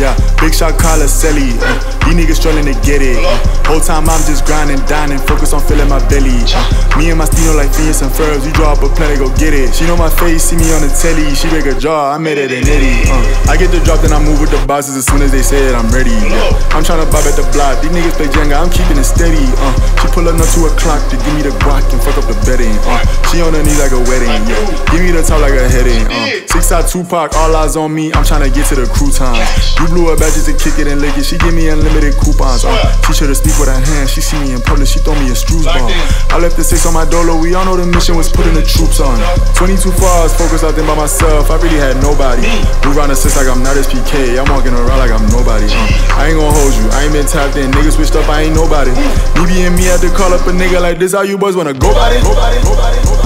Yeah, big shot Calacelli. These niggas struggling to get it. Whole time I'm just grinding, dining, focus on filling my belly. Me and my Stino like Phineas and Ferb, we draw up a plan to go get it. She know my face, see me on the telly. She break a jaw, I made it an Eddie. I get the drop, then I move with the bosses as soon as they say it, I'm ready. I'm tryna bob at the block, these niggas play Jenga, I'm keeping it steady. She pull up 2 o'clock to give me the guac and fuck up the bedding. She on her knees like a wedding. Give me the top like a heading. 6'5" Tupac, all eyes on me, I'm tryna get to the croutons. You blew her badges to kick it and lick it, she give me unlimited coupons. Teach her to speak with her hands, she see me in public, she throw me a Struce ball. I left the 6 on my dolo, we all know the mission was putting the troops on. 22 bars, focused out there by myself, I really had nobody. Move around the 6 like I'm not SPK, I'm walking around like I'm nobody. I ain't gon' hold you, I ain't been tapped in, niggas switched up, I ain't nobody. Me being me, had to call up a nigga like this, how you boys wanna go about it?